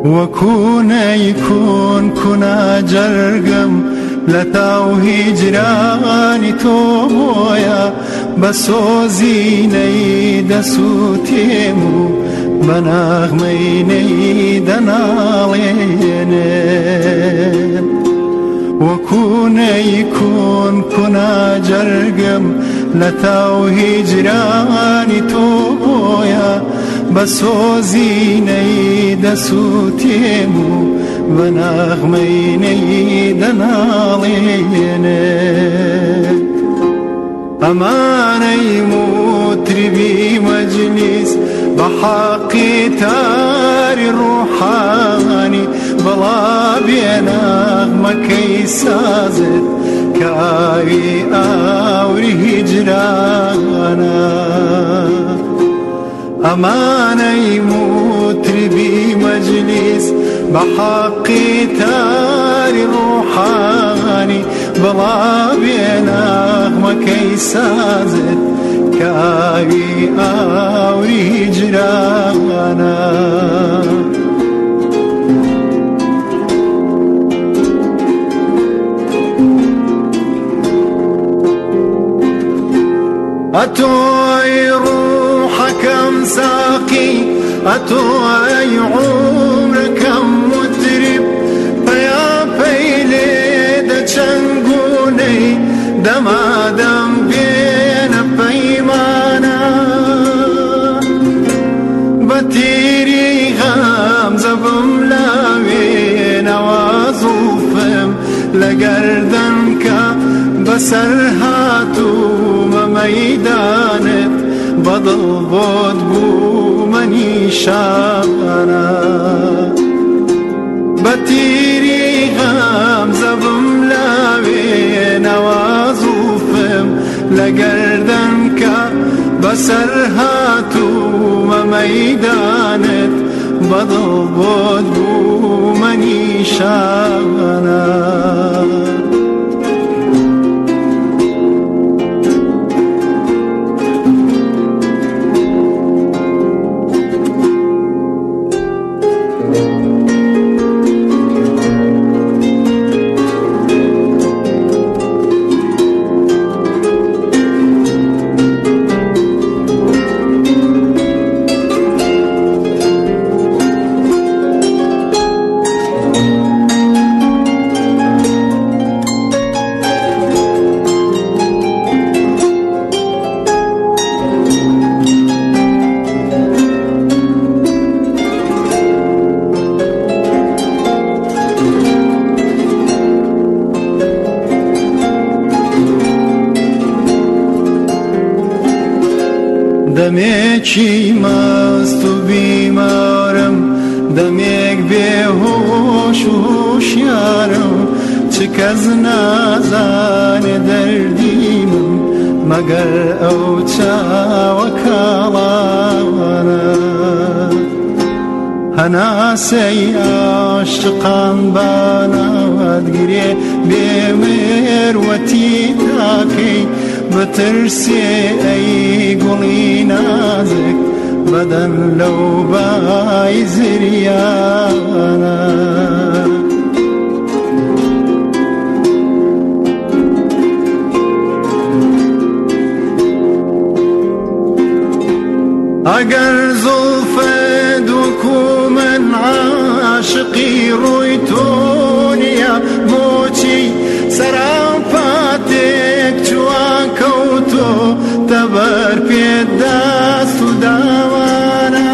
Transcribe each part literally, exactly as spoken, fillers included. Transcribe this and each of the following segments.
وەکوو نەیکۆن کونا جەرگم لە تاو هیجرانی تۆ بۆیە بە سۆزینەی دەسووتێم و بە ناغمەی دەناڵێنێن وەکوو نەیکۆن کونا جەرگم لە تاو هیجرانی تۆ بۆیە بە سۆزینەی دەسووتێم و بە ناغمەی دەناڵێنێن ئەمانەی موتربی مەجلیس بە حەقی تاری ڕوحانی بەڵا بێ ناغمەکەی سازت کە ئاوی ئاوری هیجرانە ئەمانەی موتربی مەجلیس بە حەقی تاری ڕوحانی بەڵا بێ ناغمەکەی سازت کە ئاوی ئاوری هیجرانە ئەتۆی ڕوحەکەم ساقی ئەتۆی عومرەکەم مترب پەیاپەی لێ دەچەنگونەی دەمادەم بێنە پەیمانە بە تیری غەمزە بم لاوێنەوە زوڵفم لە گەردەن کە بەسەر هاتوومە مەیدانت بەدڵ بۆت بوومە نیشانە بە تیری غەمزە بم لاوێنەوە زوڵفم لە گەردەن کە بەسەر هاتوومە مەیدانت بەدڵ بۆت بوومە نیشانە دەمێکی مەست و بیمارم دەمێک بێهۆش و هوشیارم چ کەس نازانێ دەردی من مەگەر ئەو چاوە کاڵانە هەناسەی عاشقان بانەوەتگرێ بێمێروەتی تاکەی بترسێ ئەی گوڵی نازک بەدەن لەو بای زریانە ئەگەر زوڵفت وەکو من عاشقی ڕووی تۆ نییە بۆچی سەراپاتێک چوە کەوتۆ تەبەر پێت دەست و داوانە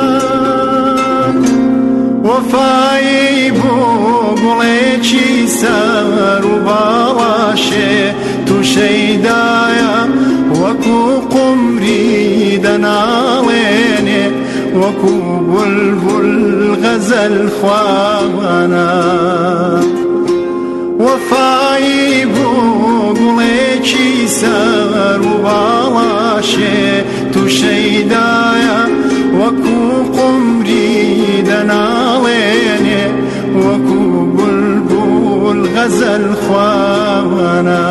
وەفایی بۆ گوڵێکی سەر و باڵاشێ تووشەیدایە وەکو قومری دەناڵێنێ وەکو بولبول غەزەل خوانە وەفایی بۆ گوڵێکی سەر و باڵاشێ تووشەیدایە وەکو قومری دەناڵێنێ وەکو بولبول غەزەل خوانە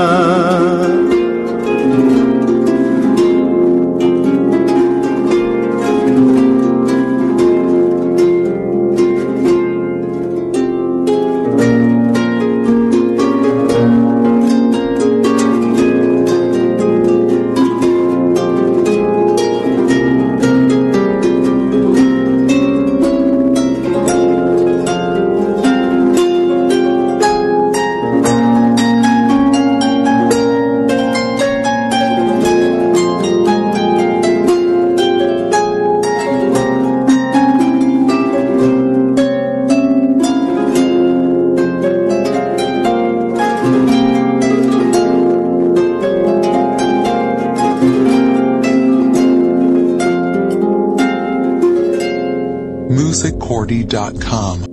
forty dot com.